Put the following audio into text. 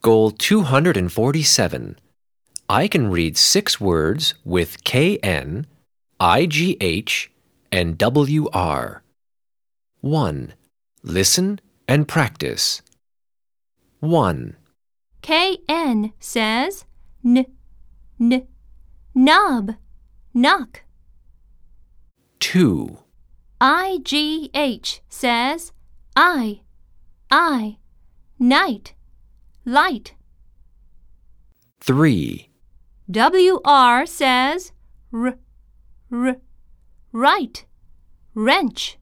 Goal 247. I can read 6 words with KN, IGH, and WR. 1. Listen and practice. 1. KN says knob, knock. 2. IGH says I, night, light. 3. WR says right, wrench.